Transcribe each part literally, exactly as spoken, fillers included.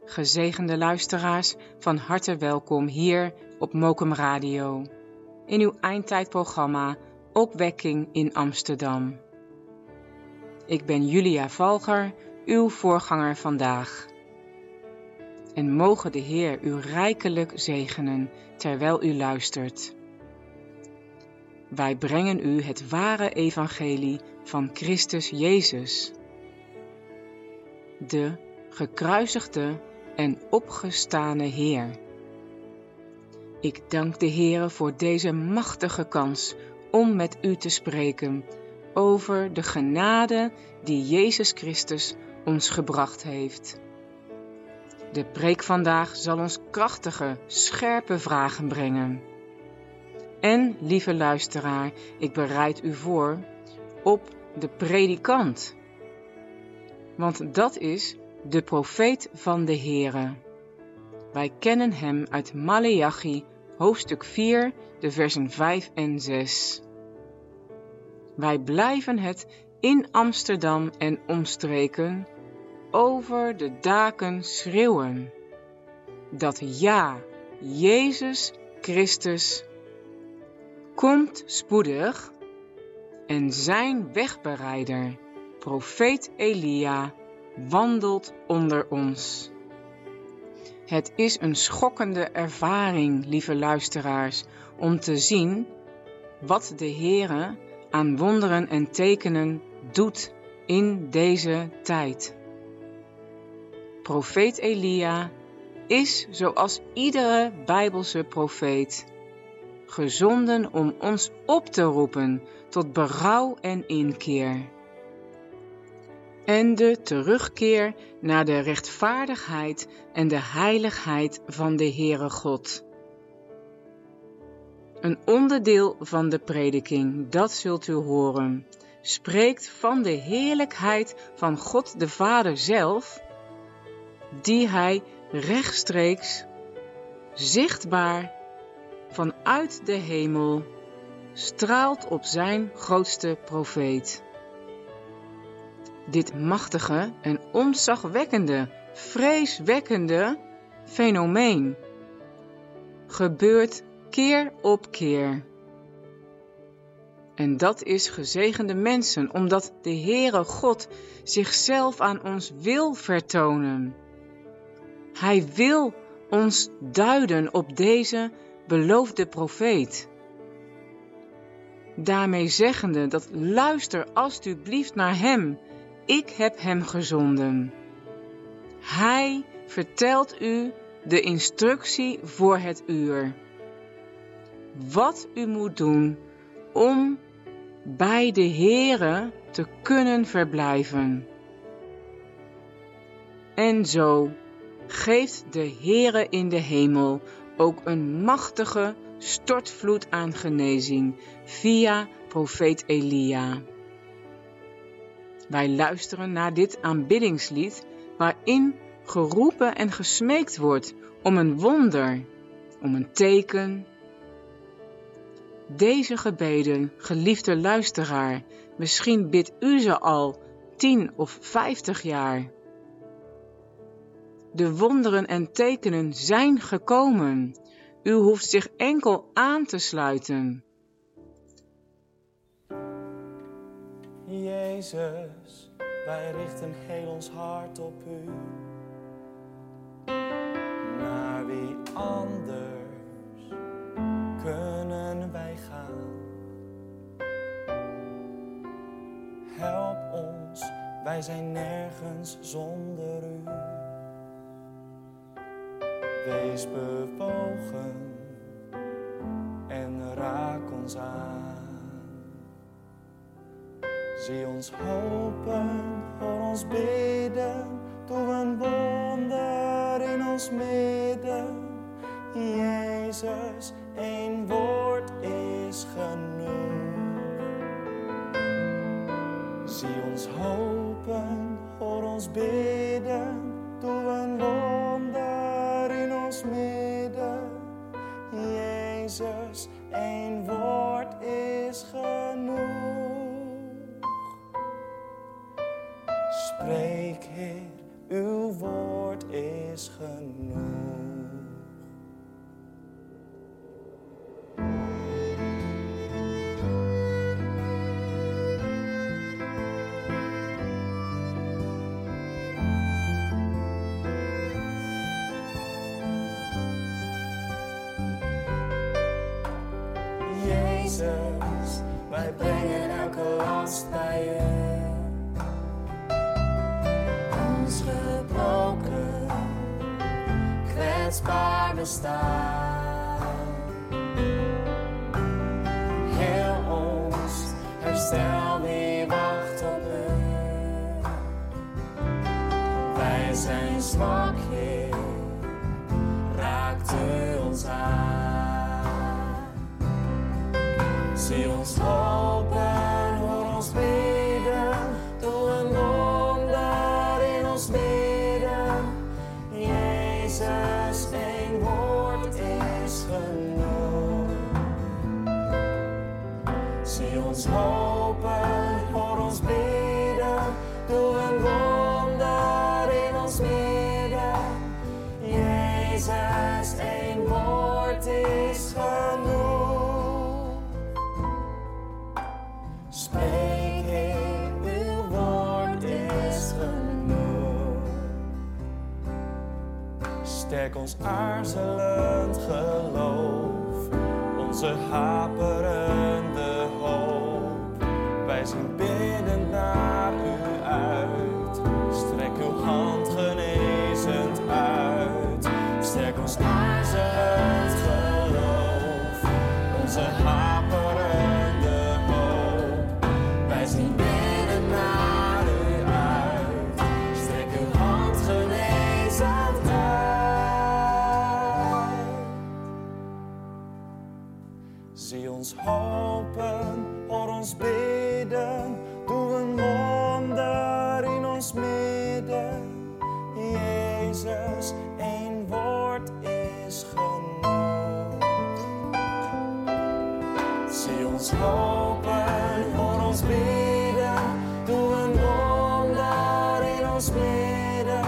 Gezegende luisteraars, van harte welkom hier op Mokum Radio, in uw eindtijdprogramma Opwekking in Amsterdam. Ik ben Julia Valger, uw voorganger vandaag. En mogen de Heer u rijkelijk zegenen terwijl u luistert. Wij brengen u het ware evangelie van Christus Jezus, de gekruisigde en opgestane Heer. Ik dank de Heere voor deze machtige kans om met u te spreken over de genade die Jezus Christus ons gebracht heeft. De preek vandaag zal ons krachtige, scherpe vragen brengen. En, lieve luisteraar, ik bereid u voor op de predikant. Want dat is de profeet van de Heere. Wij kennen hem uit Maleachi, hoofdstuk vier, de versen vijf en zes. Wij blijven het in Amsterdam en omstreken over de daken schreeuwen, dat ja, Jezus Christus komt spoedig en zijn wegbereider, profeet Elia, wandelt onder ons. Het is een schokkende ervaring, lieve luisteraars, om te zien wat de Heere aan wonderen en tekenen doet in deze tijd. Profeet Elia is, zoals iedere Bijbelse profeet, gezonden om ons op te roepen tot berouw en inkeer. En de terugkeer naar de rechtvaardigheid en de heiligheid van de Heere God. Een onderdeel van de prediking, dat zult u horen, spreekt van de heerlijkheid van God de Vader zelf, die hij rechtstreeks, zichtbaar, vanuit de hemel, straalt op zijn grootste profeet. Dit machtige en ontzagwekkende, vreeswekkende fenomeen gebeurt keer op keer. En dat is gezegende mensen, omdat de Heere God zichzelf aan ons wil vertonen. Hij wil ons duiden op deze beloofde profeet. Daarmee zeggende dat luister alstublieft naar hem. Ik heb hem gezonden. Hij vertelt u de instructie voor het uur. Wat u moet doen om bij de Heere te kunnen verblijven. En zo geeft de Heere in de hemel ook een machtige stortvloed aan genezing via profeet Elia. Wij luisteren naar dit aanbiddingslied waarin geroepen en gesmeekt wordt om een wonder, om een teken. Deze gebeden, geliefde luisteraar, misschien bidt u ze al tien of vijftig jaar. De wonderen en tekenen zijn gekomen. U hoeft zich enkel aan te sluiten. Jezus, wij richten heel ons hart op u. Naar wie anders kunnen wij gaan? Help ons, wij zijn nergens zonder u. Wees bewogen en raak ons aan. Zie ons hopen, hoor ons bidden, doe een wonder in ons midden. Jezus, één woord is genoeg. Zie ons hopen, hoor ons bidden, doe een wonder in ons midden. Jezus, één woord is genoeg. Spreek, Heer, uw woord is is genoeg. Jezus, wij brengen elke last bij je. Ons gebroken, kwetsbaar bestaan. Heel ons herstel weer wacht op u. Wij zijn zwak, Heer, raakt u ons aan. Zie ons hopen, hoor ons bidden, doe een wonder in ons midden. Jezus, één woord is genoeg. Zie ons hopen, hoor ons bidden, doe een wonder in ons midden. Jezus, één woord is genoeg. Spreek, Heer, uw woord is genoeg. Sterk ons aarzelend geloof, onze haperende hoop. Wij zien biddend naar u uit, strek uw hand genezend uit. Sterk ons aarzelend geloof, onze haperende hoop. Wij zien biddend naar u uit, strek uw hand genezend uit. Zie ons hopen, hoor ons bidden, doe een wonder in ons midden. Jezus, één woord is genoeg. Zie ons hopen, hoor ons bidden, doe een wonder in ons midden.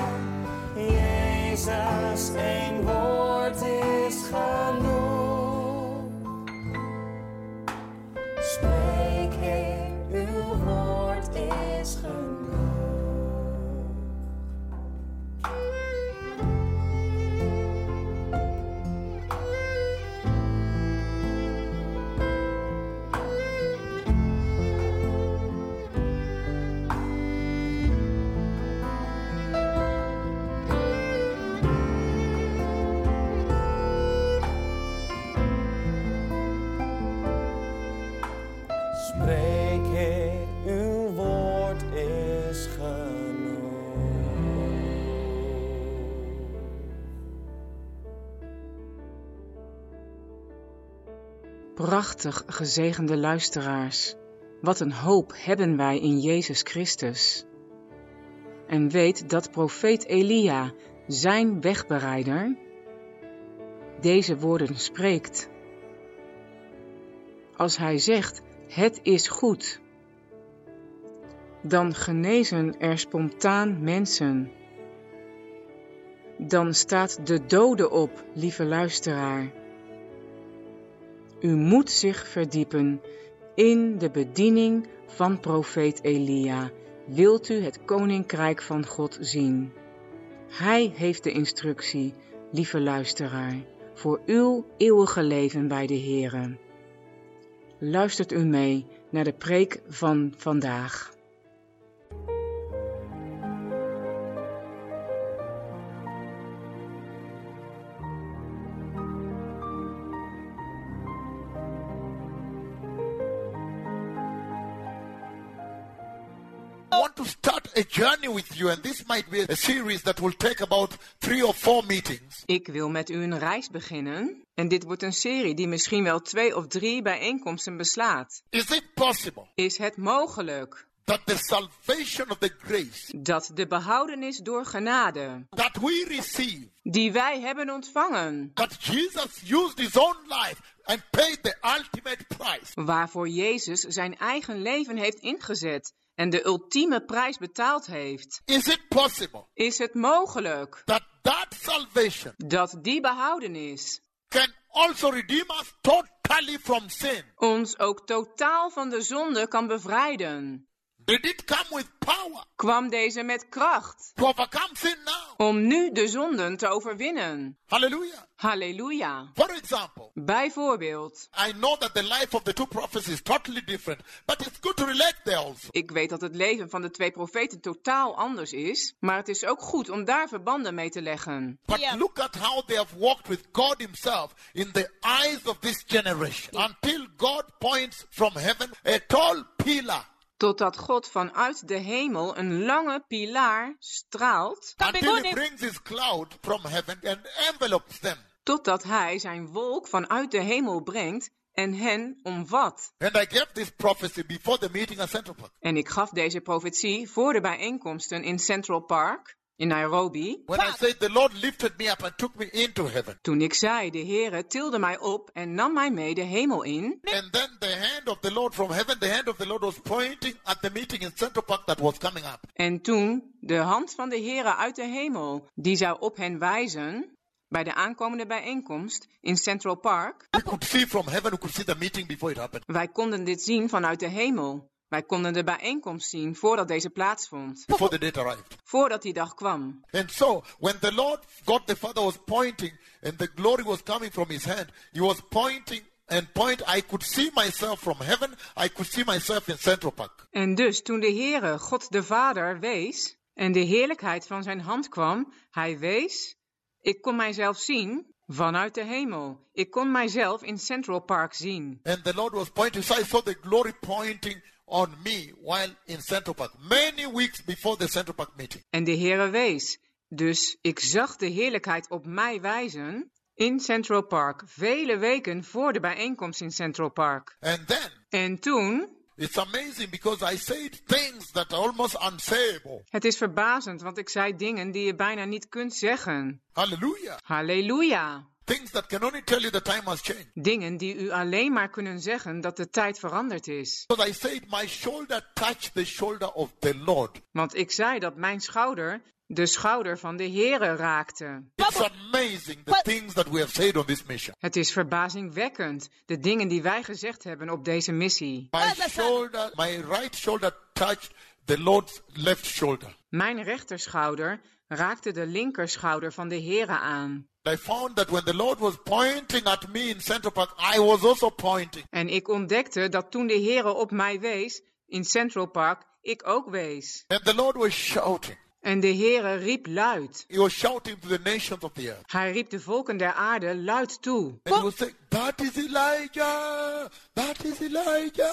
Jezus, één woord is genoeg. Spreek, Heer, uw woord is genoeg. Spreek, Heer, uw woord is genoeg. Prachtig gezegende luisteraars, wat een hoop hebben wij in Jezus Christus. En weet dat profeet Elia, zijn wegbereider, deze woorden spreekt. Als hij zegt, het is goed, dan genezen er spontaan mensen. Dan staat de dode op, lieve luisteraar. U moet zich verdiepen in de bediening van profeet Elia. Wilt u het koninkrijk van God zien? Hij heeft de instructie, lieve luisteraar, voor uw eeuwige leven bij de Here. Luistert u mee naar de preek van vandaag. I want to start a journey with you, and this might be a series that will take about three or four meetings. Ik wil met u een reis beginnen en dit wordt een serie die misschien wel twee of drie bijeenkomsten beslaat. Is it possible Is het mogelijk that the salvation of the grace dat de behoudenis door genade that we receive, die wij hebben ontvangen, that Jesus used his own life and paid the ultimate price, waarvoor Jezus zijn eigen leven heeft ingezet en de ultieme prijs betaald heeft, is it possible is het mogelijk that that salvation dat die behoudenis can also redeem us totally from sin. ons ook totaal van de zonde kan bevrijden. Did it come with power Kwam deze met kracht to overcome sin now? om nu de zonden te overwinnen. Hallelujah. Halleluja. For example, Bijvoorbeeld, I know that the life of the two prophets is totally different, but it's good to relate there also. ik weet dat het leven van de twee profeten totaal anders is, maar het is ook goed om daar verbanden mee te leggen. But Yeah. look at how they have walked with God himself in the eyes of this generation until God points from heaven a tall pillar. Totdat God vanuit de hemel een lange pilaar straalt, Until he brings his cloud from heaven and envelopes them. totdat hij zijn wolk vanuit de hemel brengt en hen omvat. And I gave this prophecy before the meeting at Central Park. En ik gaf deze profetie voor de bijeenkomsten in Central Park, in Nairobi, When I said the Lord lifted me up and took me into heaven. toen ik zei, de Heere tilde mij op en nam mij mee de hemel in. And then the hand of the Lord from heaven, the hand of the Lord was pointing at the meeting in Central Park that was coming up. En toen de hand van de Heere uit de hemel, die zou op hen wijzen, bij de aankomende bijeenkomst in Central Park. We could see from heaven, we could see the meeting before it happened. Wij konden dit zien vanuit de hemel. Wij konden de bijeenkomst zien voordat deze plaatsvond. Before the date arrived. Voordat die dag kwam. And so, when the Lord, God the Father was pointing and the glory was coming from his hand, he was pointing and point. I could see myself from heaven. I could see myself in Central Park. En dus toen de Heere, God de Vader, wees en de heerlijkheid van zijn hand kwam, hij wees, ik kon mijzelf zien vanuit de hemel. Ik kon mijzelf in Central Park zien. And the Lord was pointing. So I saw the glory pointing on me while in Central Park. Many weeks before the Central Park meeting. En de Heere wees. Dus ik zag de heerlijkheid op mij wijzen in Central Park. Vele weken voor de bijeenkomst in Central Park. And then, En toen, it's amazing because I said things that are almost unsayable. het is verbazend, want ik zei dingen die je bijna niet kunt zeggen. Hallelujah. Halleluja. Things that can only tell you the time has changed. Dingen die u alleen maar kunnen zeggen dat de tijd veranderd is. Because I said my shoulder touched the shoulder of the Lord. Want ik zei dat mijn schouder de schouder van de Heere raakte. It's amazing the things that we have said on this mission. Het is verbazingwekkend, de dingen die wij gezegd hebben op deze missie. My shoulder, my right shoulder touched the Lord's left shoulder. Mijn rechterschouder raakte de linkerschouder van de Heere aan. I found that when the Lord was pointing at me in Central Park, I was also pointing. En ik ontdekte dat toen de Heere op mij wees in Central Park, ik ook wees. And the Lord was shouting. En de Heere riep luid. He was shouting to the nations of the earth. Hij riep de volken der aarde luid toe. And he was saying, that is Elijah! That is Elijah!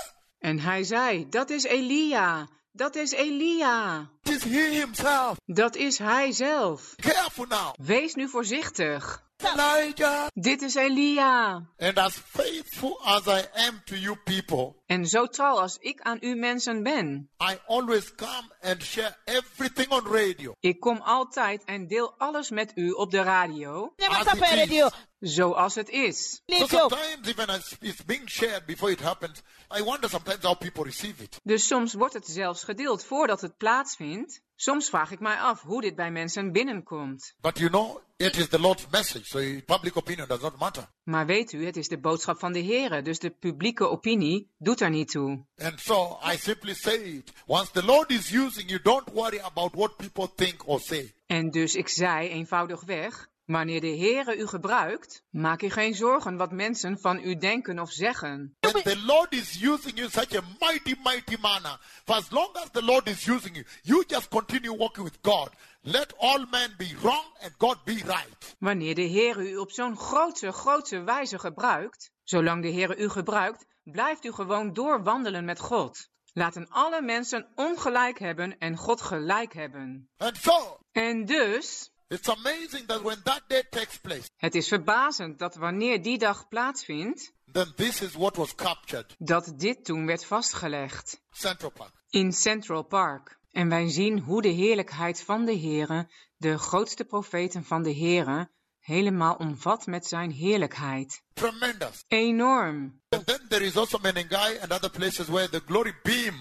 En hij zei, dat is Elia, dat is Elia. It is he himself. Dat is hij zelf. Careful now. Wees nu voorzichtig. Elijah. Dit is Elia. And as faithful as I am to you people, En zo trouw als ik aan u mensen ben. I always come and share everything on radio. Ik kom altijd en deel alles met u op de radio, As it is. zoals het is. So sometimes even as it's being shared before it happens, I wonder sometimes how people receive it. Dus soms wordt het zelfs gedeeld voordat het plaatsvindt. Soms vraag ik mij af hoe dit bij mensen binnenkomt. But you know, it is the Lord's message, so public opinion does not matter. Maar weet u, het is de boodschap van de Heere, dus de publieke opinie doet er niet toe. And so I simply say it. Once the Lord is using you, don't worry about what people think or say. En dus ik zei eenvoudigweg, wanneer de Heere u gebruikt, maak u geen zorgen wat mensen van u denken of zeggen. When the Lord is using you in such a mighty, mighty manner, for as long as the Lord is using you, you just continue walking with God. Let all men be wrong and God be right. Wanneer de Heere u op zo'n grootse, grootse wijze gebruikt, zolang de Heere u gebruikt, blijft u gewoon doorwandelen met God. Laten alle mensen ongelijk hebben en God gelijk hebben. And so, En dus, it's amazing that when that day takes place, het is verbazend dat wanneer die dag plaatsvindt, then this is what was captured. dat dit toen werd vastgelegd. Central Park. In Central Park. En wij zien hoe de heerlijkheid van de Heere, de grootste profeten van de Heere, helemaal omvat met zijn heerlijkheid. Tremendous. Enorm. And then there is also Menengai and other places where the glory beams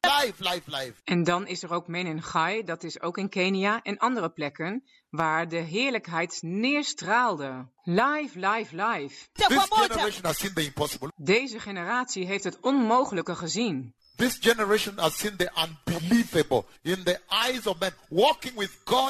Live, live, live. En dan is er ook Menengai, dat is ook in Kenia en andere plekken, waar de heerlijkheid neerstraalde. Live, live, live. This generation has seen the impossible. Deze generatie heeft het onmogelijke gezien. This generation has seen the unbelievable in the eyes of men, walking with God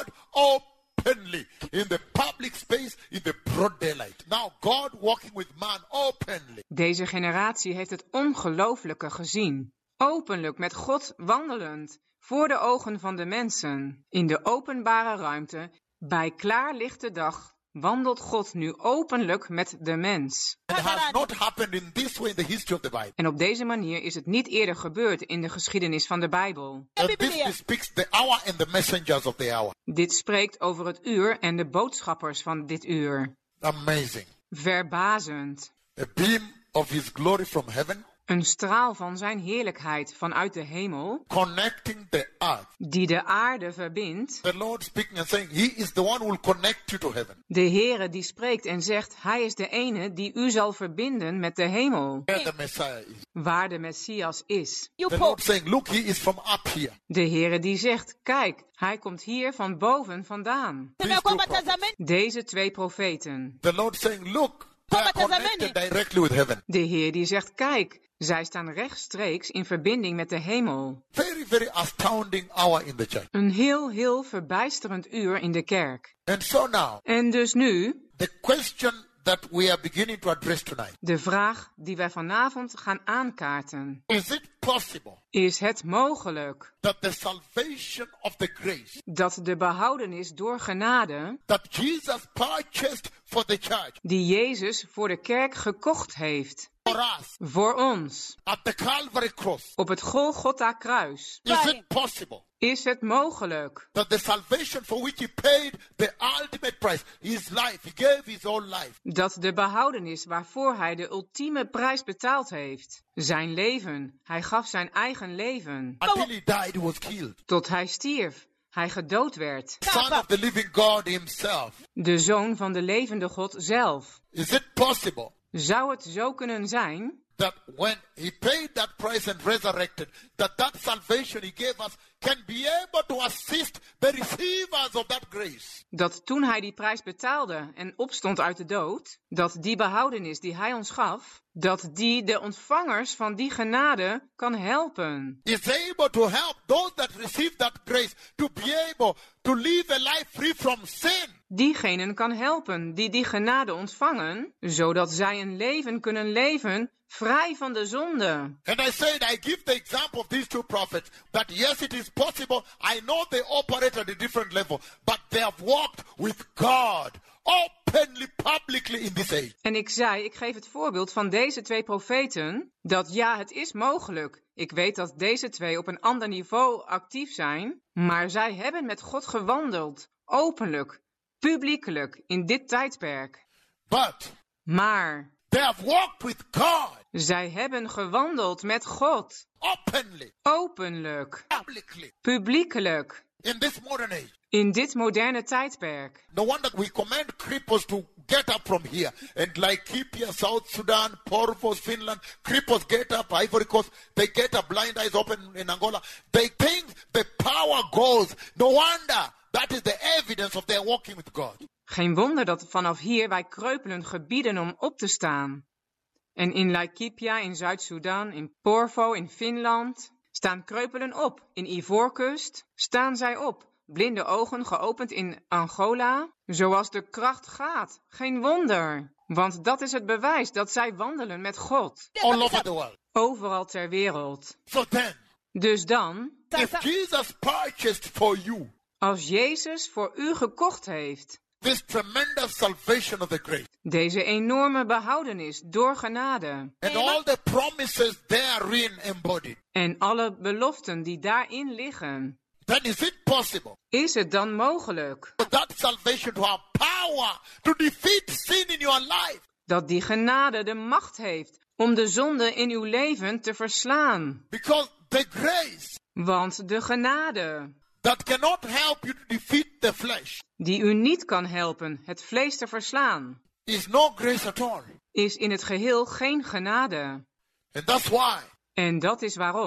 openly in the public space, in the broad daylight. Now God walking with man openly. Deze generatie heeft het ongelooflijke gezien. Openlijk met God wandelend, voor de ogen van de mensen. In de openbare ruimte, bij klaarlichte dag, wandelt God nu openlijk met de mens. It has not happened in this way in the history of the Bible. En op deze manier is het niet eerder gebeurd in de geschiedenis van de Bijbel. And this bespeaks the hour and the messengers of the hour. Dit spreekt over het uur en de boodschappers van dit uur. Amazing. Verbazend. A beam of his glory from heaven, Een straal van zijn heerlijkheid vanuit de hemel, connecting the earth. die de aarde verbindt. The Lord speaking and saying, He is the one who will connect you to heaven. De Heere die spreekt en zegt, hij is de ene die u zal verbinden met de hemel, Where the Messiah is. waar de Messias is. The Lord saying, look, He is from up here. De Heere die zegt, kijk, hij komt hier van boven vandaan. These two prophets. Deze twee profeten. The Lord saying, look, they are connected directly with heaven. De Heer die zegt, kijk, zij staan rechtstreeks in verbinding met de hemel. Very, very astounding hour in the church. Een heel, heel verbijsterend uur in de kerk. And so now, En dus nu, the question that we are beginning to address tonight. de vraag die wij vanavond gaan aankaarten. Is it possible Is het mogelijk that the salvation of the grace dat de behoudenis door genade, that Jesus purchased for the church, die Jezus voor de kerk gekocht heeft, for us, voor ons, at the Calvary cross, op het Golgotha kruis, is it possible is het mogelijk that the salvation for which he paid the ultimate price, his life, he gave his own life, dat de behoudenis waarvoor hij de ultieme prijs betaald heeft, zijn leven, hij gaf zijn eigen leven, until he died, he was killed. tot hij stierf, hij gedood werd, Son of the living God himself. de zoon van de levende God zelf. Is it possible Zou het zo kunnen zijn that when he paid that price and resurrected, that that salvation he gave us can be able to assist the receivers of that grace? dat toen hij die prijs betaalde en opstond uit de dood, dat die behoudenis die hij ons gaf, dat die de ontvangers van die genade kan helpen. Is able to help those that receive that grace to be able to live a life free from sin. Diegenen kan helpen die die genade ontvangen, zodat zij een leven kunnen leven vrij van de zonde. And I said, I give the example of these two prophets, that yes, it is possible. I know they operate at a different level, but they have walked with God openly, publicly in this age. En ik zei, ik geef het voorbeeld van deze twee profeten, dat ja, het is mogelijk. Ik weet dat deze twee op een ander niveau actief zijn, maar zij hebben met God gewandeld, openlijk, publiekelijk, in dit tijdperk. But Maar they have walked with God zij hebben gewandeld met God, openly, openlijk, publicly, publiekelijk, in this modern age. in dit moderne tijdperk. No wonder we command cripples to get up from here. And like Laikipia, South Sudan, Porvos, Finland, cripples get up, Ivory Coast, they get up, blind eyes open in Angola. They think the power goes. No wonder that is the evidence of their walking with God. Geen wonder dat vanaf hier wij kreupelen gebieden om op te staan. En in Laikipia, in Zuid-Soedan, in Porvo, in Finland, staan kreupelen op. In Ivoorkust staan zij op. Blinde ogen geopend in Angola. Zoals de kracht gaat. Geen wonder. Want dat is het bewijs dat zij wandelen met God. All over the world. Overal ter wereld. So then, Dus dan, if Jesus purchased for you als Jezus voor u gekocht heeft, this tremendous salvation of the grace, deze enorme behoudenis door genade, and all the promises therein embodied, en alle beloften die daarin liggen, then is it possible is het dan mogelijk for that salvation to have power to defeat sin in your life? dat die genade de macht heeft om de zonde in uw leven te verslaan? Because the grace Want de genade, that cannot help you to defeat the flesh die u niet kan helpen het vlees te verslaan, is no grace at all. is in het geheel geen genade. And that's why En dat is waarom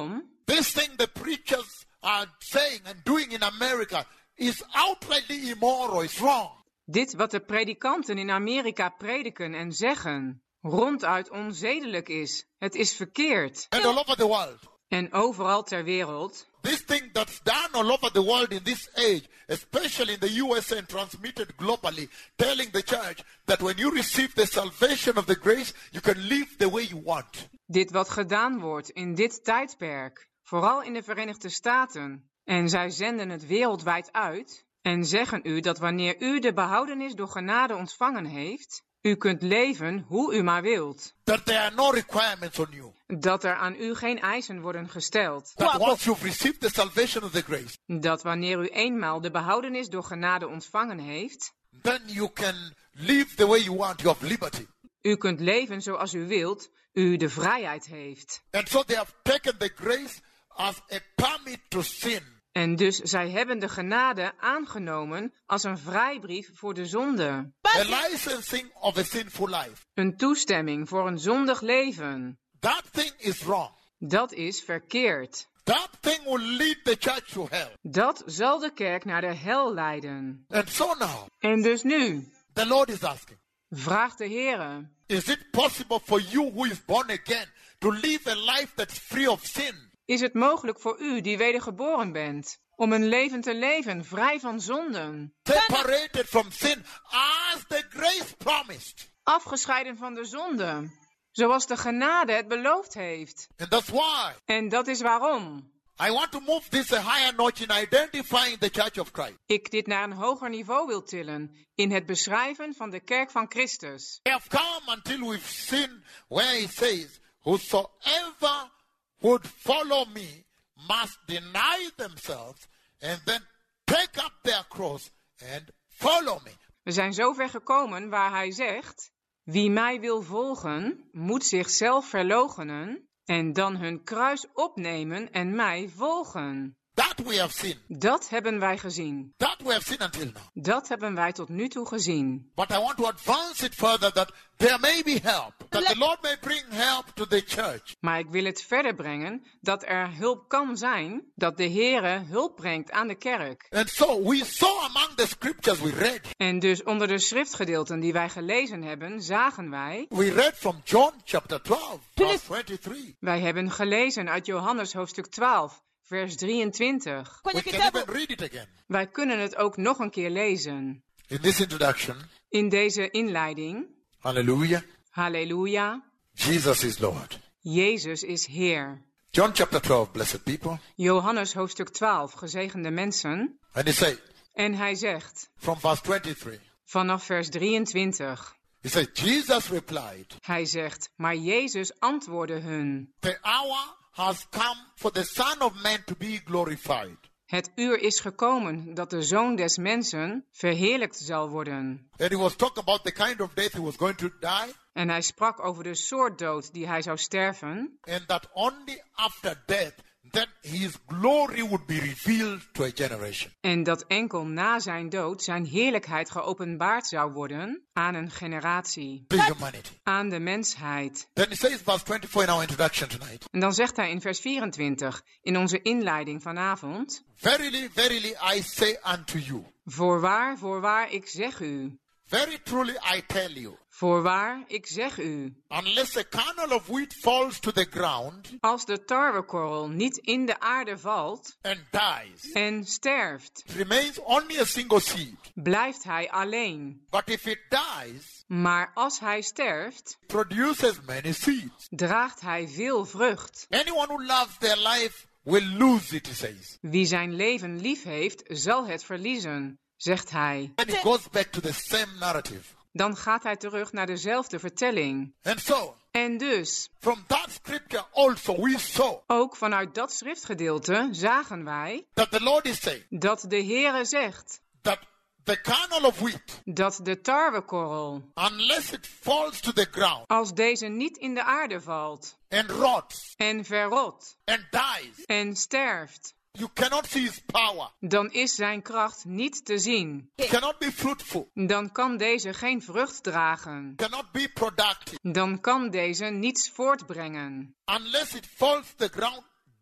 this thing the preachers are saying and doing in America is outrightly immoral, it's wrong. Dit wat de predikanten in Amerika prediken en zeggen, ronduit onzedelijk is. Het is verkeerd. And all over the world. En overal ter wereld. This thing that's done all over the world in this age, especially in the U S A and transmitted globally, telling the church that when you receive the salvation of the grace, you can live the way you want. Dit wat gedaan wordt in dit tijdperk, vooral in de Verenigde Staten, en zij zenden het wereldwijd uit en zeggen u dat wanneer u de behoudenis door genade ontvangen heeft, u kunt leven hoe u maar wilt. That there are no requirements on you. Dat er aan u geen eisen worden gesteld. That once you've received the salvation of the grace, Dat wanneer u eenmaal de behoudenis door genade ontvangen heeft, then you can live the way you want. You have liberty. u kunt leven zoals u wilt, u de vrijheid heeft. And so they have taken the grace as a permit to sin. En dus zij hebben de genade aangenomen als een vrijbrief voor de zonde. A licensing of a sinful life. Een toestemming voor een zondig leven. That thing is wrong. Dat is verkeerd. That thing will lead the church to hell. Dat zal de kerk naar de hel leiden. And so now, En dus nu, the Lord is asking, vraagt de Heere, is it possible for you who is born again to live a life that's free of sin? is het mogelijk voor u die wedergeboren bent, om een leven te leven vrij van zonden, Separated from sin as the grace promised. afgescheiden van de zonde, zoals de genade het beloofd heeft. And that's why En dat is waarom I want to move this a higher notch in identifying the Church of Christ. ik dit naar een hoger niveau wil tillen in het beschrijven van de kerk van Christus. We have come until we've seen where he says, whosoever would follow me must deny themselves and then take up their cross and follow me. We zijn zover gekomen waar hij zegt, wie mij wil volgen, moet zichzelf verloochenen en dan hun kruis opnemen en mij volgen. That we have seen. Dat hebben wij gezien. That we have seen until now. Dat hebben wij tot nu toe gezien. But I want to advance it further that there may be help. That the Lord may bring help to the church. Maar ik wil het verder brengen dat er hulp kan zijn, dat de Heere hulp brengt aan de kerk. And so we saw among the scriptures we read. En dus onder de schriftgedeelten die wij gelezen hebben, zagen wij, We read from John chapter twelve, verse twenty-three. wij hebben gelezen uit Johannes hoofdstuk twaalf, vers drieëntwintig. We can even read it again. Wij kunnen het ook nog een keer lezen. In this introduction, In deze inleiding, hallelujah, halleluja, Jesus is Lord. Jezus is Heer. John chapter twelve, blessed people. Johannes hoofdstuk twaalf, gezegende mensen. And he said, En hij zegt, from verse twenty-three, vanaf vers drieëntwintig, he said, Jesus replied, hij zegt, maar Jezus antwoordde hun, the hour has come for the Son of Man to be glorified. het uur is gekomen dat de Zoon des Mensen verheerlijkt zal worden. And he was talking about the kind of death he was going to die. En hij sprak over de soort dood die hij zou sterven. And that only after death, then his glory would be revealed to a generation. En dat enkel na zijn dood zijn heerlijkheid geopenbaard zou worden aan een generatie. To humanity. Aan de mensheid. Then he says, verse twenty-four in our introduction tonight. En dan zegt hij in vers vierentwintig, in onze inleiding vanavond, Verily, verily, I say unto you. voorwaar, voorwaar, ik zeg u. Very truly, I tell you. Voorwaar, ik zeg u. Unless a kernel of wheat falls to the ground Als de tarwekorrel niet in de aarde valt and dies, en sterft, it remains only a single seed. blijft hij alleen. But if it dies, Maar als hij sterft, it produces many seeds. draagt hij veel vrucht. Anyone who loves their life will lose it, he says. Wie zijn leven lief heeft, zal het verliezen, zegt hij. And it goes back to the same narrative. Dan gaat hij terug naar dezelfde vertelling. And so, En dus, from that scripture also we saw ook vanuit dat schriftgedeelte zagen wij that the Lord is saying dat de Heere zegt that the kernel of wheat, dat de tarwekorrel, unless it falls to the ground als deze niet in de aarde valt and rots en verrot and dies, en sterft, you cannot see his power. dan is zijn kracht niet te zien. It cannot be fruitful. Dan kan deze geen vrucht dragen. Cannot be productive. Dan kan deze niets voortbrengen. Unless it falls to the ground,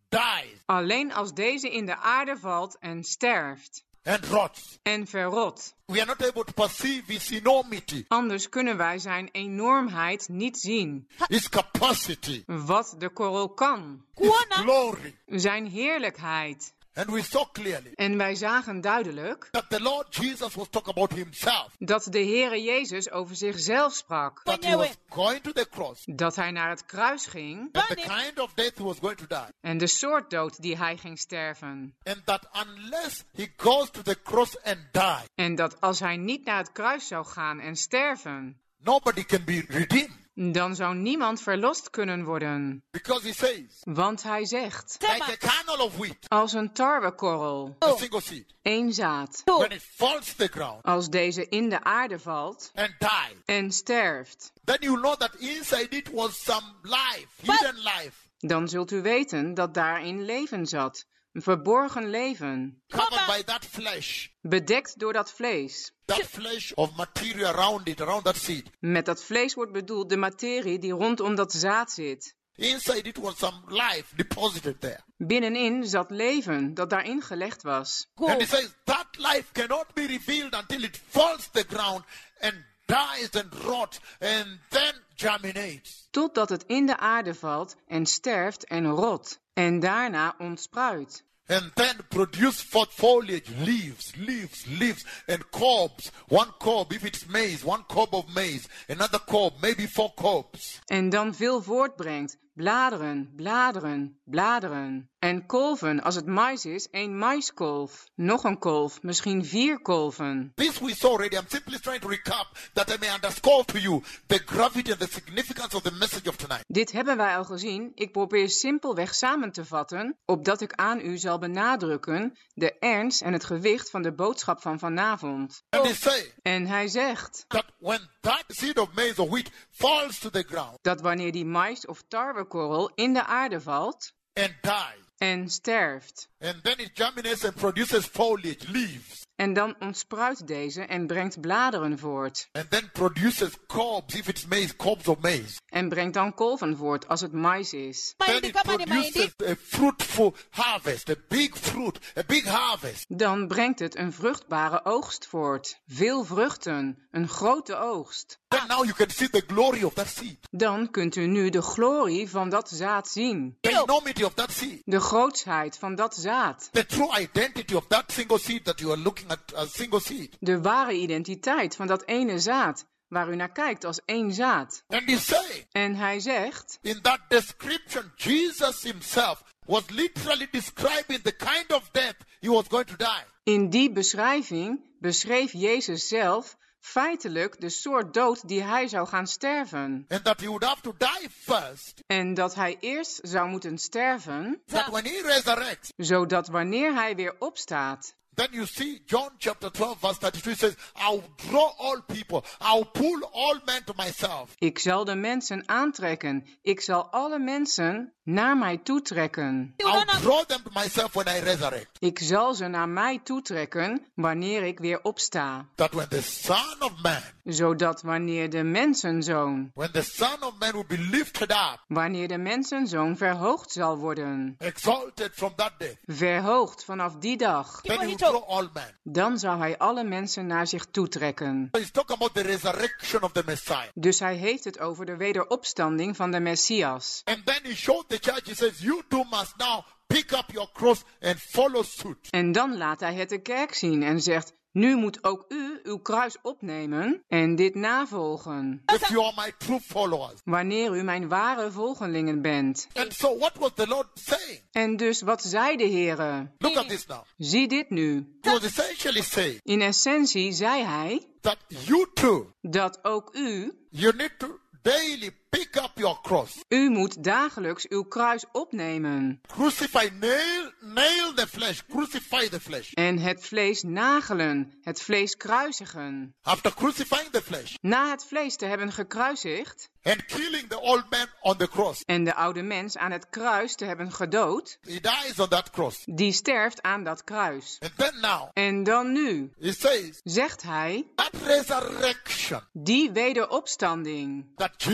dies Alleen als deze in de aarde valt en sterft and rots, en verrot. we are not able to perceive his enormity, Anders kunnen wij zijn enormheid niet zien. his capacity, Wat de korrel kan. his glory. Zijn heerlijkheid. And we saw clearly En wij zagen duidelijk that the Lord Jesus was talking about himself, dat de Heere Jezus over zichzelf sprak. that he was going to the cross, Dat hij naar het kruis ging and the kind of death he was going to die. en de soort dood die hij ging sterven. And that unless he goes to the cross and die, En dat als hij niet naar het kruis zou gaan en sterven, nobody can be redeemed. dan zou niemand verlost kunnen worden. Because he says, Want hij zegt, like a kernel of wheat, als een tarwekorrel, a single seed, één zaad, when it falls to the ground als deze in de aarde valt and dies, en sterft, then you know that inside it was some life, hidden life, dan zult u weten dat daarin leven zat. Een verborgen leven, covered by that flesh, bedekt door dat vlees. that flesh of material around it, around that seed. Met dat vlees wordt bedoeld de materie die rondom dat zaad zit. Inside it was some life deposited there. Binnenin zat leven dat daarin gelegd was. And he says that life cannot be revealed until it falls to the ground and dies and rots and then germinates. Totdat het in de aarde valt en sterft en rot. En daarna ontspruit. And then produce forth foliage, leaves, leaves, leaves, and cobs. One cob if it's maize, one cob of maize. Another cob, maybe four cobs. En dan veel voortbrengt. Bladeren, bladeren, bladeren. En kolven, als het mais is, één maiskolf. Nog een kolf, misschien vier kolven. This we saw already. I'm simply trying to recap that I may underscore to you the gravity and the significance of the message of tonight. Dit hebben wij al gezien. Ik probeer simpelweg samen te vatten, opdat ik aan u zal benadrukken de ernst en het gewicht van de boodschap van vanavond. And he say En hij zegt that when that seed of maize or wheat falls to the ground dat wanneer die mais of tarwekorrel in de aarde valt and dies, en sterft, and then it germinates and produces foliage, leaves, en dan ontspruit deze en brengt bladeren voort, and then produces cobs if it's maize, cobs of maize. en brengt dan kolven voort als het mais is, Then it produces a fruitful harvest, a big fruit, a big harvest. dan brengt het een vruchtbare oogst voort, veel vruchten, een grote oogst. Then now you can see the glory of that seed, Dan kunt u nu de glorie van dat zaad zien, the enormity of that seed, de grootsheid van dat zaad, the true identity of that single seed that you are looking at as single seed. de ware identiteit van dat ene zaad, waar u naar kijkt als één zaad. And he say, En hij zegt, in that description, Jesus himself was literally describing the kind of death he was going to die. in die beschrijving beschreef Jezus zelf feitelijk de soort dood die hij zou gaan sterven. And that he would have to die first, En dat hij eerst zou moeten sterven, that when he resurrects, zodat wanneer hij weer opstaat, then you see John chapter twelve verse thirty-two says, I'll draw all people, I'll pull all men to myself. ik zal de mensen aantrekken, ik zal alle mensen naar mij toetrekken. I'll draw them to myself when I resurrect. Ik zal ze naar mij toetrekken wanneer ik weer opsta. That when the Son of Man, Zodat wanneer de mensenzoon, when the Son of Man will be lifted up, wanneer de mensenzoon verhoogd zal worden, exalted from that day, verhoogd vanaf die dag, then he will draw all men. dan zou hij alle mensen naar zich toetrekken. So he's talking about the resurrection of the Messiah. Dus hij heeft het over de wederopstanding van de Messias. And then he showed the church, he says, you too must now pick up your cross and follow suit. En dan laat hij het de kerk zien en zegt, nu moet ook u uw kruis opnemen en dit navolgen, If you are my true followers. wanneer u mijn ware volgelingen bent. And so what was the Lord saying? En dus wat zei de Heere? Look at this now. Zie dit nu. He was essentially saying In essentie zei hij that you too, dat ook u, you need to daily pick up your cross. u moet dagelijks uw kruis opnemen Crucify, nail, nail the flesh, crucify the flesh. en het vlees nagelen, het vlees kruisigen. After crucifying the flesh Na het vlees te hebben gekruisigd and killing the old man on the cross, en de oude mens aan het kruis te hebben gedood, he dies on that cross. die sterft aan dat kruis. And then now, En dan nu, he says, zegt hij, that resurrection die wederopstanding that Jesus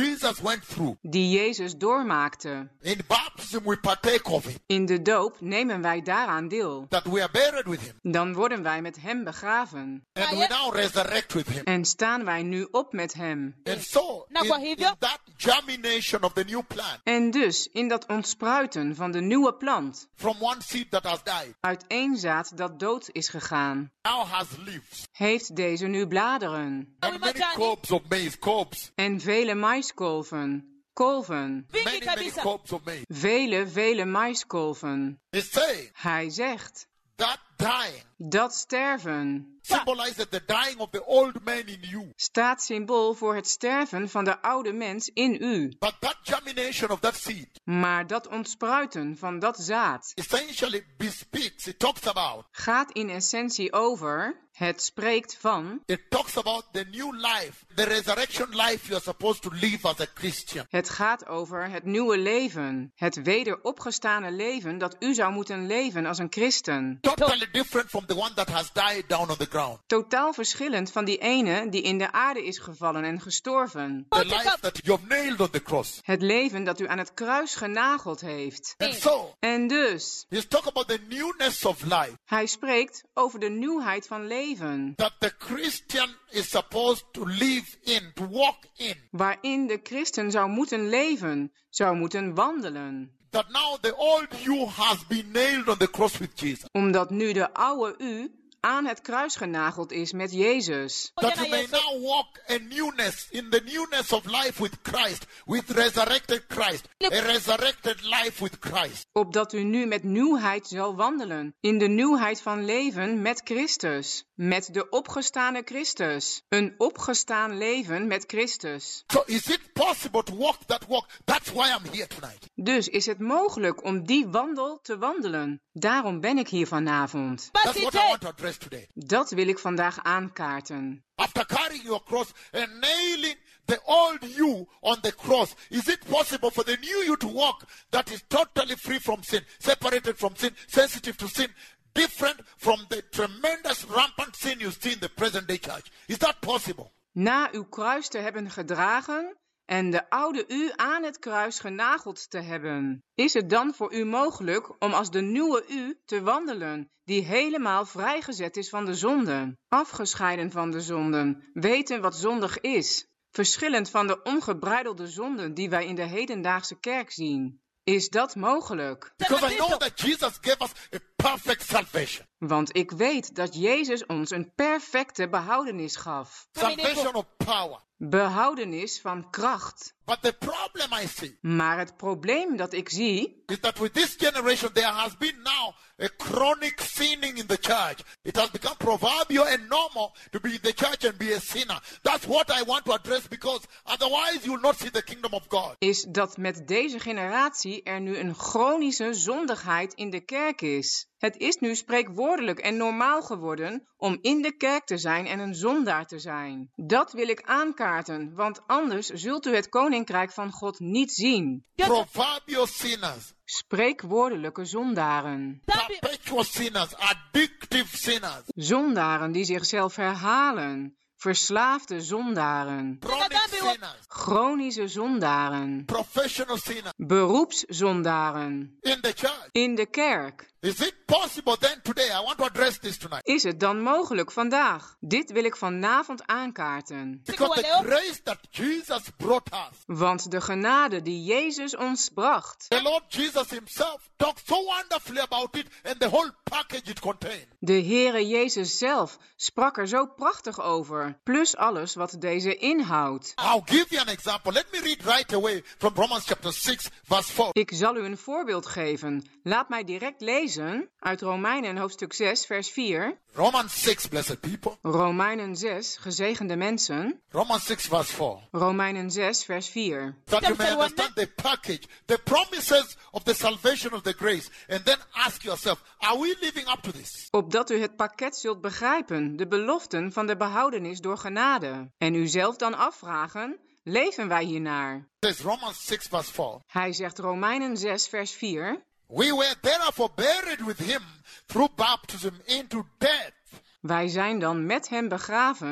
went through. die Jezus doormaakte. In baptism we partake of it. In de doop nemen wij daaraan deel. That we are buried with him. Dan worden wij met hem begraven. And we now resurrect with him. En staan wij nu op met hem. And so, Na in, kwa hivyo- in that germination of the new plant, En dus in dat ontspruiten van de nieuwe plant, from one seed that has died, uit één zaad dat dood is gegaan, now has leaves. heeft deze nu bladeren. And many majani. cobs of maize, cobs. En vele maiskolven, kolven, Vingi Many, many kabisa. cobs of maize. vele, vele maiskolven. He's saying Hij zegt, that dying dat sterven symbolizes the dying of the old man in you. staat symbool voor het sterven van de oude mens in u. But that germination of that seed Maar dat ontspruiten van dat zaad essentially bespeaks, it talks about, gaat in essentie over, het spreekt van, it talks about the new life, the resurrection life you are supposed to live as a Christian. het gaat over het nieuwe leven, het wederopgestane leven dat u zou moeten leven als een christen. Totally different from the one that has died down on the ground. Totaal verschillend van die ene die in de aarde is gevallen en gestorven. The life that you have nailed on the cross. Het leven dat u aan het kruis genageld heeft. And so, En dus, he's talking about the newness of life hij spreekt over de nieuwheid van leven, that the Christian is supposed to live in, to walk in. waarin de christen zou moeten leven, zou moeten wandelen. That now the old you has been nailed on the cross with Jesus. Omdat nu de oude u aan het kruis genageld is met Jezus. That you may now walk a newness, in the newness of life with Christ, with resurrected Christ, a resurrected life with Christ. Opdat u nu met nieuwheid zal wandelen, in de nieuwheid van leven met Christus. Met de opgestane Christus. Een opgestaan leven met Christus. So is it possible to walk that walk? That's why I'm here tonight. Dus is het mogelijk om die wandel te wandelen. Daarom ben ik hier vanavond. That's what I want to address today. Dat wil ik vandaag aankaarten. After carrying your cross and nailing the old you on the cross, is it possible for the new you to walk that is totally free from sin, separated from sin, sensitive to sin, different from the tremendous rampant sin you see in the present day church? Is that possible? Na uw kruis te hebben gedragen en de oude u aan het kruis genageld te hebben, is het dan voor u mogelijk om als de nieuwe u te wandelen, die helemaal vrijgezet is van de zonden, afgescheiden van de zonden, weten wat zondig is, verschillend van de ongebreidelde zonden die wij in de hedendaagse kerk zien? Is dat mogelijk? Because I know that Jesus gave us a perfect salvation. Want ik weet dat Jezus ons een perfecte behoudenis gaf. Salvation of power. Behoudenis van kracht. But the problem I see Maar het probleem dat ik zie, is that with this generation there has been now a chronic sinning in the church. It has become proverbial and normal to be in the church and be a sinner. That's what I want to address, because otherwise you will not see the kingdom of God. is dat met deze generatie er nu een chronische zondigheid in de kerk is. Het is nu spreekwoordelijk en normaal geworden om in de kerk te zijn en een zondaar te zijn. Dat wil ik aankaarten, want anders zult u het koninkrijk van God niet zien. Proverbial sinners, Spreekwoordelijke zondaren. perpetual sinners, addictive sinners, Zondaren die zichzelf herhalen. Verslaafde zondaren. chronic sinners, Chronische zondaren. professional sinners Beroepszondaren. in the church. In de kerk. Is it possible then today? I want to address this tonight. Is het dan mogelijk vandaag? Dit wil ik vanavond aankaarten. Because the grace that Jesus brought us, Want de genade die Jezus ons bracht, the Lord Jesus himself talked so wonderfully about it and the whole package it contained. de Heere Jezus zelf, sprak er zo prachtig over, plus alles wat deze inhoudt. I'll give you an example. Let me read right away from Romans chapter six, verse four. Ik zal u een voorbeeld geven. Laat mij direct lezen uit Romeinen hoofdstuk zes, vers vier. Romans six, blessed people. Romeinen zes, gezegende mensen. Romans six, verse four. Romeinen zes, vers vier. That you may understand the package, the promises of the salvation of the grace. And then ask yourself, are we living up to this? Opdat u het pakket zult begrijpen, de beloften van de behoudenis door genade. En u zelf dan afvragen, leven wij hiernaar? It says Romans six, verse four. Hij zegt Romeinen zes, vers vier. We were therefore buried with him through baptism into death. Wij zijn dan met hem begraven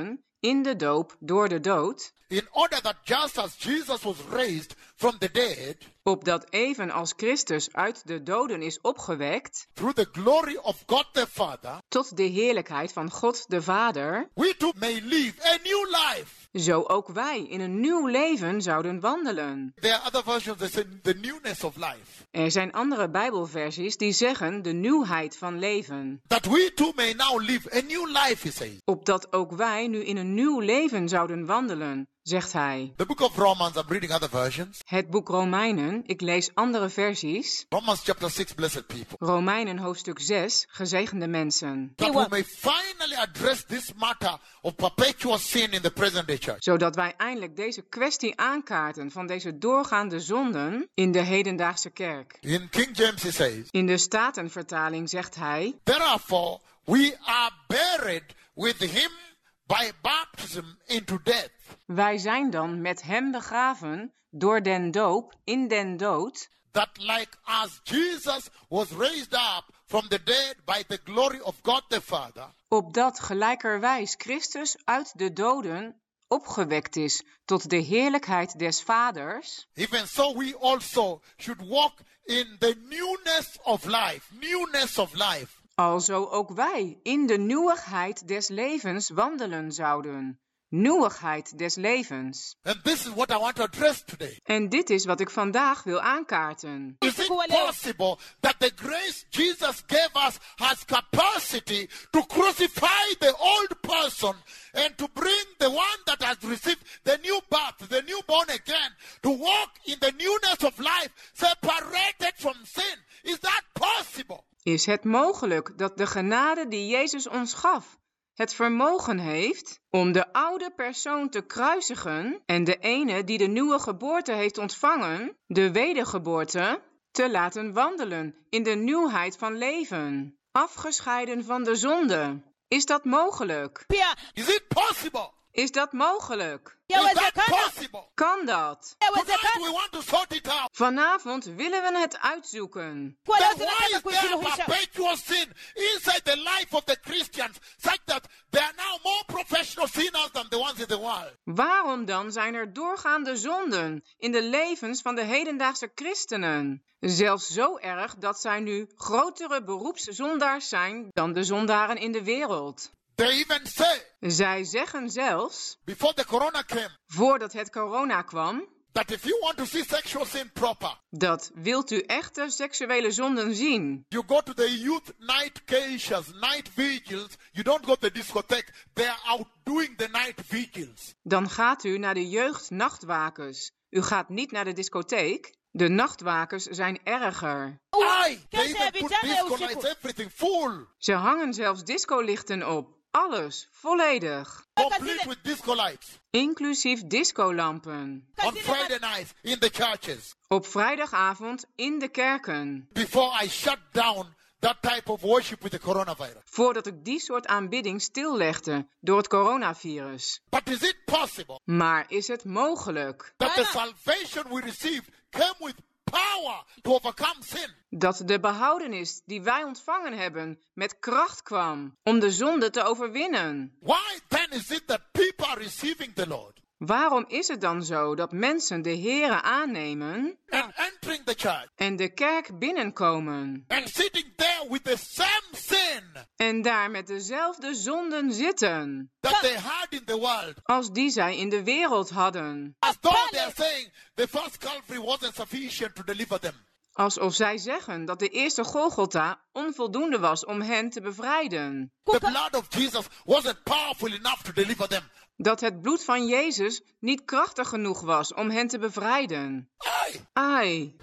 in de doop door de dood, in order that just as Jesus was raised from the dead opdat even als Christus uit de doden is opgewekt, through the glory of God the Father, tot de heerlijkheid van God de Vader, we too may live a new life. zo ook wij in een nieuw leven zouden wandelen. There are other versions that say the newness of life. Er zijn andere Bijbelversies die zeggen de nieuwheid van leven. That we too may now live a new life, he says. Opdat ook wij nu in een nieuw leven zouden wandelen, zegt hij. The book of Romans, I'm reading other versions. Het boek Romeinen, ik lees andere versies. Romans chapter six, blessed people. Romeinen hoofdstuk zes, gezegende mensen. That we may finally address this matter of perpetual sin in the present day church. Zodat wij eindelijk deze kwestie aankaarten van deze doorgaande zonden in de hedendaagse kerk. In King James he says, In de Statenvertaling zegt hij, therefore we are buried with him by baptism into death. wij zijn dan met hem begraven door den doop in den dood, That like as Jesus was raised up from the dead by the glory of God the Father, opdat gelijkerwijs Christus uit de doden opgewekt is tot de heerlijkheid des Vaders, even so we also should walk in the newness of life. Newness of life. alzo ook wij in de nieuwigheid des levens wandelen zouden. Nieuwigheid des levens. And this is what I want to address today. En dit is wat ik vandaag wil aankaarten. Is it possible that the grace Jesus gave us has capacity to crucify the old person and to bring the one that has received the new birth, the new born again, to walk in the newness of life, separated from sin? Is that possible? Is het mogelijk dat de genade die Jezus ons gaf het vermogen heeft om de oude persoon te kruisigen en de ene die de nieuwe geboorte heeft ontvangen, de wedergeboorte, te laten wandelen in de nieuwheid van leven, afgescheiden van de zonde? Is dat mogelijk? Is it possible? Is dat mogelijk? Is that possible? Kan dat? Tonight we want to sort it out. Vanavond willen we het uitzoeken. Then why is there perpetual sin inside the life of the Christians, such that they are now more professional sinners than the ones in the world? Waarom dan zijn er doorgaande zonden in de levens van de hedendaagse christenen? Zelfs zo erg dat zij nu grotere beroepszondaars zijn dan de zondaren in de wereld. They even say, Zij zeggen zelfs, before the corona came, voordat het corona kwam, that if you want to see sexual sin proper, dat wilt u echte seksuele zonden zien, you go to the youth night keishas, night vigils. You don't go to the discotheque. They are out doing the night vigils. dan gaat u naar de jeugdnachtwakens. U gaat niet naar de discotheek. De nachtwakers zijn erger. Aye, they even put disco lights, everything full, Ze hangen zelfs discolichten op. Alles, volledig. complete with disco lights. Inclusief discolampen. On Friday nights in the churches. Op vrijdagavond in de kerken. Before I shut down that type of worship with the coronavirus. Voordat ik die soort aanbidding stillegde door het coronavirus. But is it possible Maar is het mogelijk that the salvation we received came with power to overcome sin? dat de behoudenis die wij ontvangen hebben met kracht kwam om de zonde te overwinnen? Why then is it that people are receiving the Lord Waarom is het dan zo dat mensen de Here aannemen and entering the church en de kerk binnenkomen and sitting there with the same sin en daar met dezelfde zonden zitten that they had in the world? als die zij in de wereld hadden? As though they are saying the first Calvary wasn't sufficient to deliver them. Alsof zij zeggen dat de eerste Golgotha onvoldoende was om hen te bevrijden. The blood of Jesus wasn't powerful enough to deliver them. Dat het bloed van Jezus niet krachtig genoeg was om hen te bevrijden. Aye. Ai.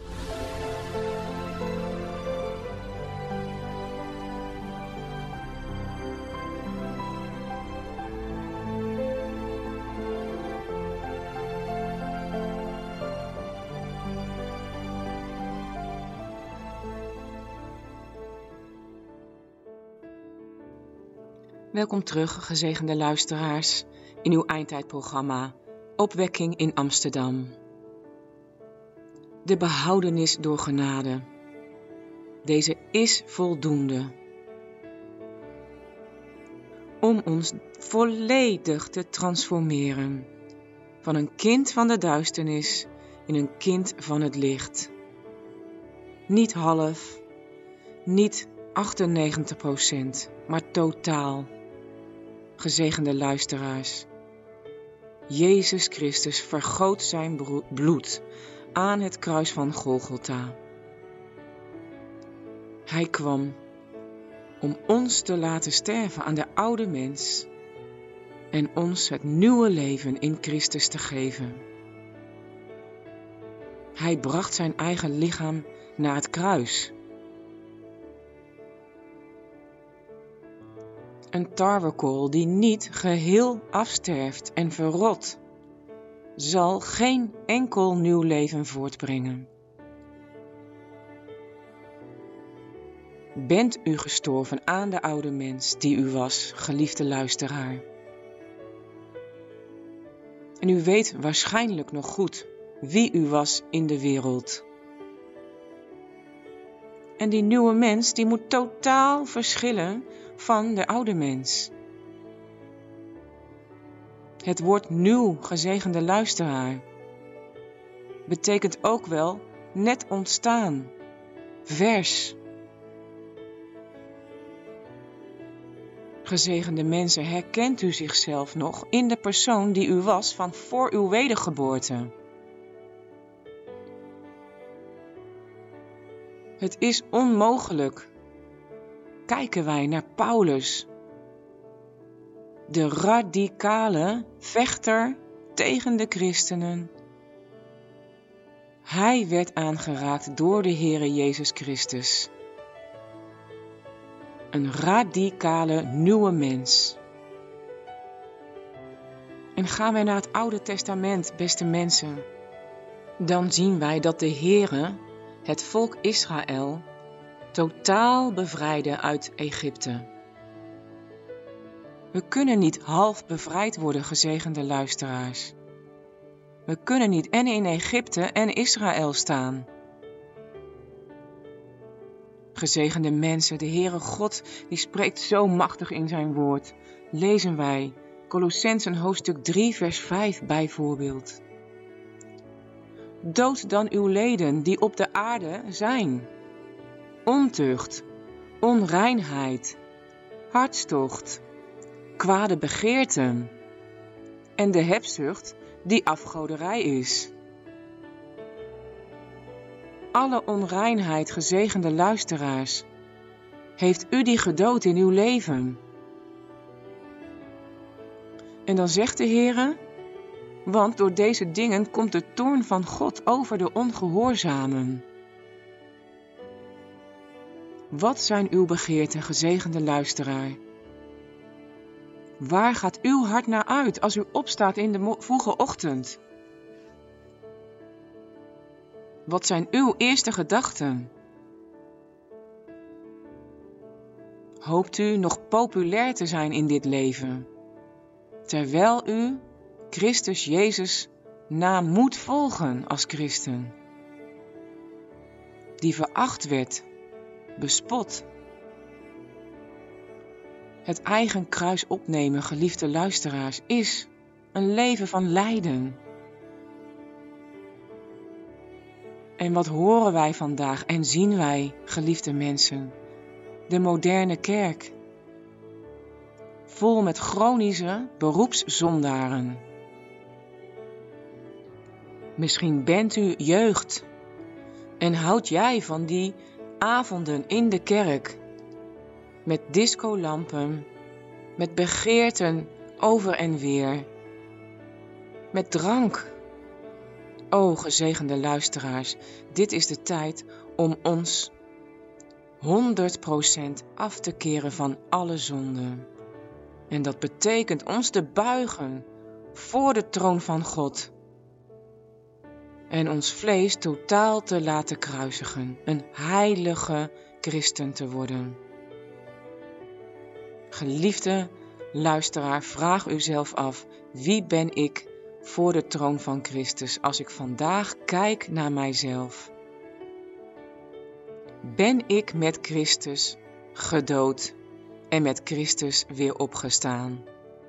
Welkom terug, gezegende luisteraars, in uw eindtijdprogramma Opwekking in Amsterdam. De behoudenis door genade. Deze is voldoende. om ons volledig te transformeren. Van een kind van de duisternis in een kind van het licht. Niet half, niet achtennegentig procent, maar totaal. Gezegende luisteraars. Jezus Christus vergoot zijn bloed aan het kruis van Golgotha. Hij kwam om ons te laten sterven aan de oude mens en ons het nieuwe leven in Christus te geven. Hij bracht zijn eigen lichaam naar het kruis. Een tarwekool die niet geheel afsterft en verrot, zal geen enkel nieuw leven voortbrengen. Bent u gestorven aan de oude mens die u was, geliefde luisteraar? En u weet waarschijnlijk nog goed wie u was in de wereld. En die nieuwe mens die moet totaal verschillen van de oude mens. Het woord nieuw, gezegende luisteraar, betekent ook wel net ontstaan, vers. Gezegende mensen, herkent u zichzelf nog in de persoon die u was van voor uw wedergeboorte? Het is onmogelijk. Kijken wij naar Paulus, de radicale vechter tegen de christenen. Hij werd aangeraakt door de Heere Jezus Christus. Een radicale nieuwe mens. En gaan wij naar het Oude Testament, beste mensen, dan zien wij dat de Heere het volk Israël totaal bevrijdde uit Egypte. We kunnen niet half bevrijd worden, gezegende luisteraars. We kunnen niet en in Egypte en Israël staan. Gezegende mensen, de Heere God, die spreekt zo machtig in zijn woord. Lezen wij Kolossenzen hoofdstuk drie vers vijf bijvoorbeeld. Dood dan uw leden die op de aarde zijn. Ontucht, onreinheid, hartstocht, kwade begeerten en de hebzucht die afgoderij is. Alle onreinheid, gezegende luisteraars, heeft u die gedood in uw leven. En dan zegt de Heere, want door deze dingen komt de toorn van God over de ongehoorzamen. Wat zijn uw begeerten, gezegende luisteraar? Waar gaat uw hart naar uit als u opstaat in de vroege ochtend? Wat zijn uw eerste gedachten? Hoopt u nog populair te zijn in dit leven, terwijl u Christus Jezus na moet volgen als christen, die veracht werd, bespot? Het eigen kruis opnemen, geliefde luisteraars, is een leven van lijden. En wat horen wij vandaag en zien wij, geliefde mensen? De moderne kerk, vol met chronische beroepszondaren. Misschien bent u jeugd en houd jij van die avonden in de kerk, met discolampen, met begeerten over en weer, met drank. O, gezegende luisteraars, dit is de tijd om ons honderd procent af te keren van alle zonden. En dat betekent ons te buigen voor de troon van God. En ons vlees totaal te laten kruisigen, een heilige christen te worden. Geliefde luisteraar, vraag uzelf af, wie ben ik voor de troon van Christus als ik vandaag kijk naar mijzelf? Ben ik met Christus gedood en met Christus weer opgestaan.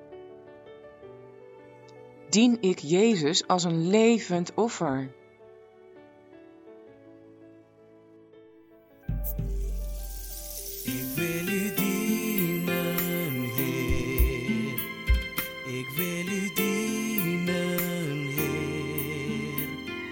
Dien ik Jezus als een levend offer? Ik wil u dienen, Heer. Ik wil u dienen, Heer.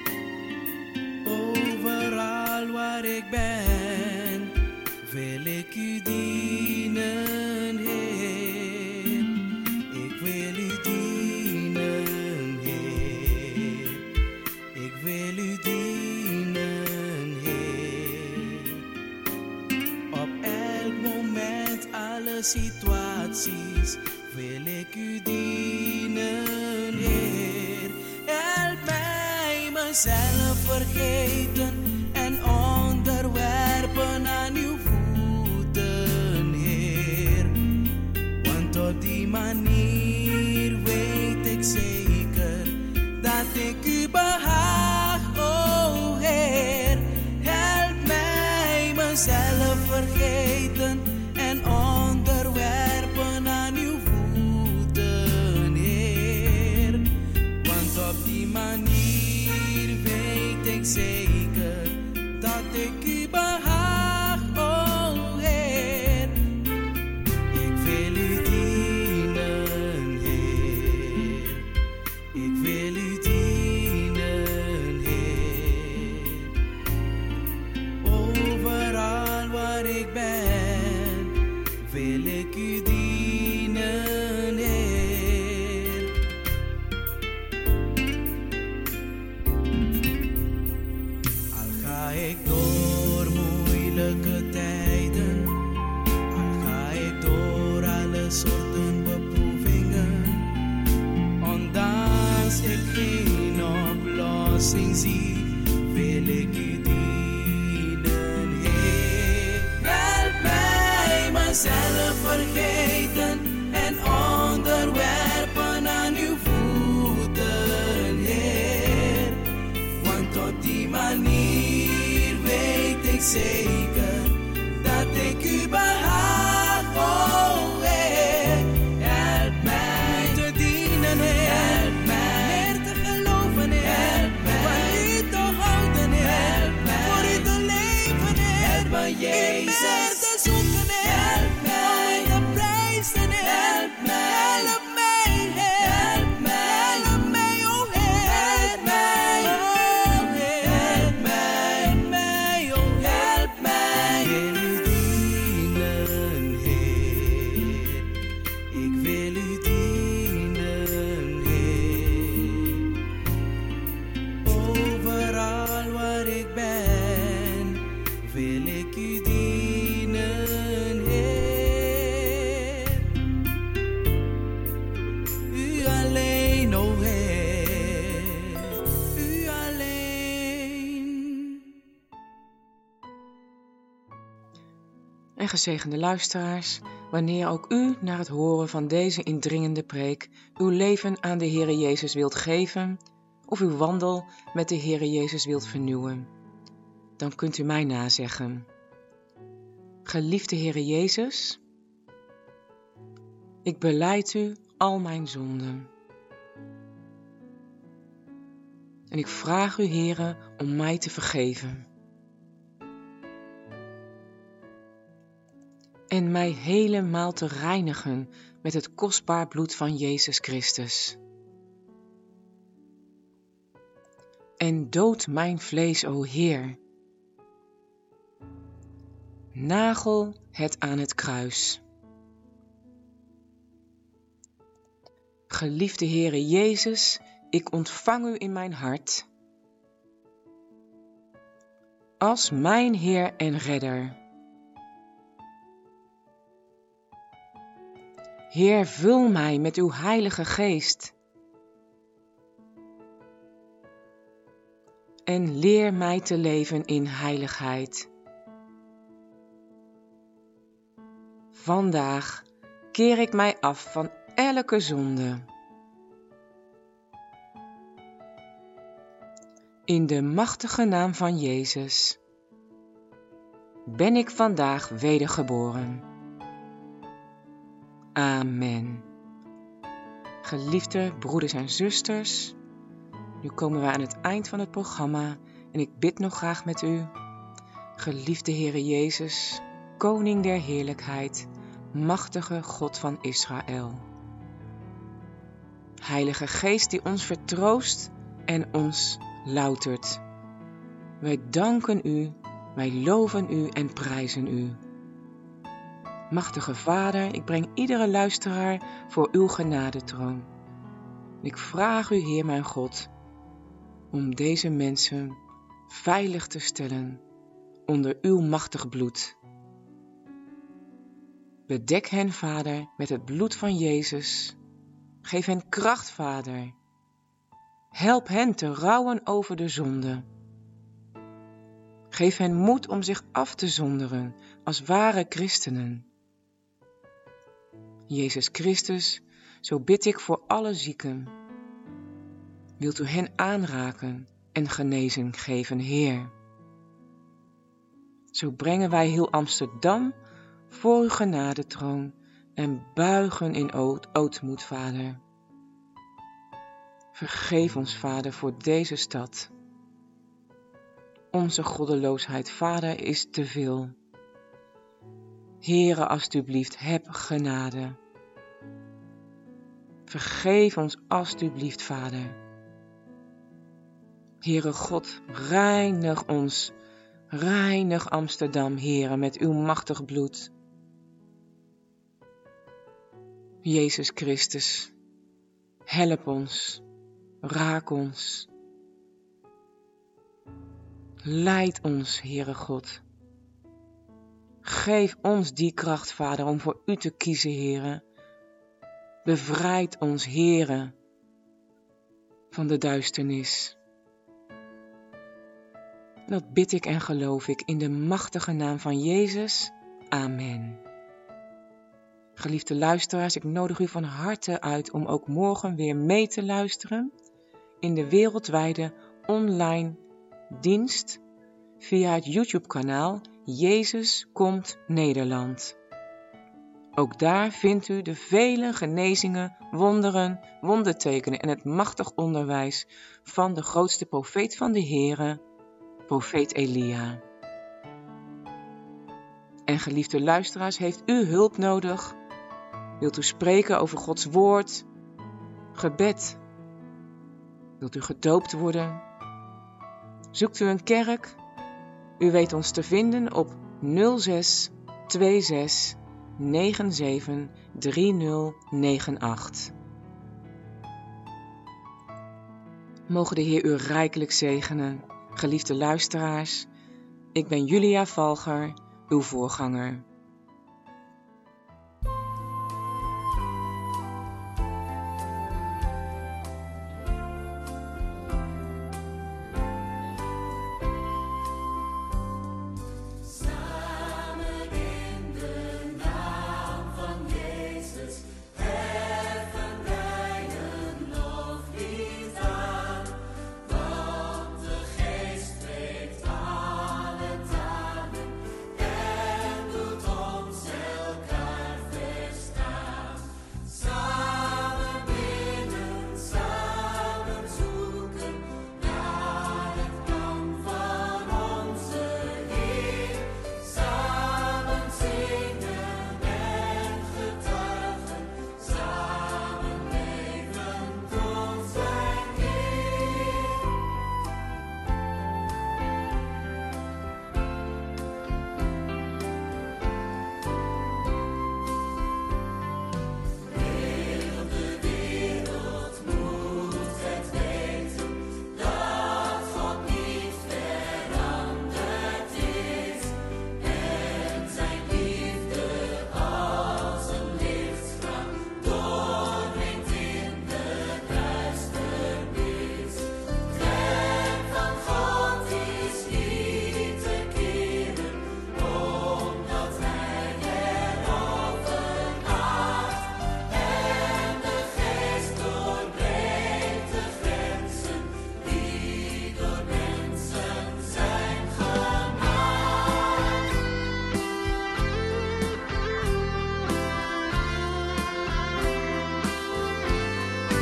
Overal waar ik ben, wil ik u dienen, Heer. Ik wil u dienen, Heer. Ik wil u dienen, Heer. Op elk moment, alle situaties, wil ik u dienen, Heer. Help mij mezelf vergeten en onderwerpen aan uw voeten, Heer. Want op die manier weet ik zeker dat ik u behaag, oh Heer. Help mij mezelf vergeten en onderwerpen aan uw voeten, Heer. Want op die manier weet ik zeker dat ik u behaag, oh Heer. Ik wil u dienen, Heer. Ik wil u dienen, Heer. Overal waar ik ben, wil ik u dienen, Heer. Al ga ik door moeilijke tijden, al ga ik door alle soorten beproevingen, ondanks ik geen oplossing zie, wil ik u dienen, Heer. Help mij mezelf vergeten en onderwerpen aan uw voeten, Heer. Want op die manier weet ik zeker dat ik u behaag, oh Heer. Help mij te dienen, Heer. Help mij meer te geloven, Heer. Help mij van u te houden, Heer. Help mij voor u te leven, Heer. Help mij, Jezus. U meer te zoeken, Heer. Help mij om te prijzen, Heer. Help mij. Help mij, Heer. Help mij. Help mij, oh Heer. Help mij, oh Heer. Help mij. Help mij, oh Heer. Help mij. Ik wil u dienen, Heer. Ik wil u dienen, Heer. Overal waar ik ben, wil ik u dienen, Heer. U alleen, o Heer, u alleen. En gezegende luisteraars, wanneer ook u na het horen van deze indringende preek uw leven aan de Heere Jezus wilt geven of uw wandel met de Heere Jezus wilt vernieuwen, dan kunt u mij nazeggen. Geliefde Heere Jezus, ik belijd u al mijn zonden. En ik vraag u, Heere, om mij te vergeven. En mij helemaal te reinigen met het kostbaar bloed van Jezus Christus. En dood mijn vlees, o Heer. Nagel het aan het kruis. Geliefde Heere Jezus, ik ontvang u in mijn hart als mijn Heer en Redder. Heer, vul mij met uw Heilige Geest en leer mij te leven in heiligheid. Vandaag keer ik mij af van elke zonde. In de machtige naam van Jezus ben ik vandaag wedergeboren. Amen. Geliefde broeders en zusters, nu komen we aan het eind van het programma en ik bid nog graag met u. Geliefde Heere Jezus, Koning der heerlijkheid, machtige God van Israël. Heilige Geest die ons vertroost en ons loutert. Wij danken u, wij loven u en prijzen u. Machtige Vader, ik breng iedere luisteraar voor uw genadetroon. Ik vraag u, Heer mijn God, om deze mensen veilig te stellen onder uw machtig bloed. Bedek hen, Vader, met het bloed van Jezus. Geef hen kracht, Vader. Help hen te rouwen over de zonde. Geef hen moed om zich af te zonderen als ware christenen. Jezus Christus, zo bid ik voor alle zieken. Wilt u hen aanraken en genezing geven, Heer. Zo brengen wij heel Amsterdam voor uw genadetroon en buigen in ootmoed, Vader. Vergeef ons, Vader, voor deze stad. Onze goddeloosheid, Vader, is te veel. Heere, alstublieft, heb genade. Vergeef ons alstublieft, Vader. Heere God, reinig ons, reinig Amsterdam, Heere, met uw machtig bloed. Jezus Christus, help ons, raak ons. Leid ons, Heere God. Geef ons die kracht, Vader, om voor u te kiezen, Heere. Bevrijd ons, Heere, van de duisternis. Dat bid ik en geloof ik in de machtige naam van Jezus. Amen. Geliefde luisteraars, ik nodig u van harte uit om ook morgen weer mee te luisteren in de wereldwijde online dienst via het YouTube-kanaal Jezus komt Nederland. Ook daar vindt u de vele genezingen, wonderen, wondertekenen en het machtig onderwijs van de grootste profeet van de Heere, profeet Elia. En geliefde luisteraars, heeft u hulp nodig? Wilt u spreken over Gods woord, gebed? Wilt u gedoopt worden? Zoekt u een kerk? U weet ons te vinden op nul zes twee zes negen zeven drie nul negen acht. Mogen de Heer u rijkelijk zegenen, geliefde luisteraars. Ik ben Julia Valger, uw voorganger.